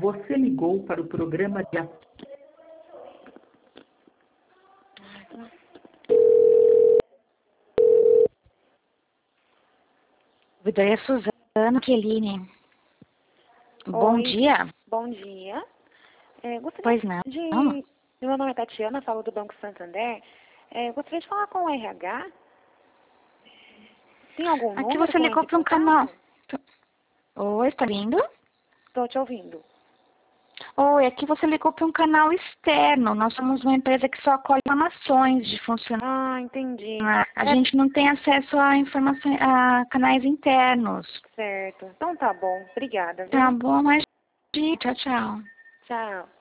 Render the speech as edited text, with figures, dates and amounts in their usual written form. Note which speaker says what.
Speaker 1: Você ligou para o programa de...
Speaker 2: Vitória Suzana Queline. Bom
Speaker 3: Oi,
Speaker 2: dia.
Speaker 3: bom dia. Gostaria
Speaker 2: Pois não.
Speaker 3: de... Meu nome é Tatiana, falo do Banco Santander. Gostaria de falar com o RH. Tem algum
Speaker 2: Aqui
Speaker 3: número
Speaker 2: você
Speaker 3: com
Speaker 2: ligou
Speaker 3: esse
Speaker 2: para um
Speaker 3: contato?
Speaker 2: canal. Oi, está vindo?
Speaker 3: Estou te ouvindo.
Speaker 2: Oi, aqui você ligou para um canal externo. Nós somos uma empresa que só acolhe informações de funcionários.
Speaker 3: Ah, entendi.
Speaker 2: A gente não tem acesso a informações, a canais internos.
Speaker 3: Certo. Então tá bom. Obrigada,
Speaker 2: Tá
Speaker 3: viu?
Speaker 2: bom, mas tchau, tchau.
Speaker 3: Tchau.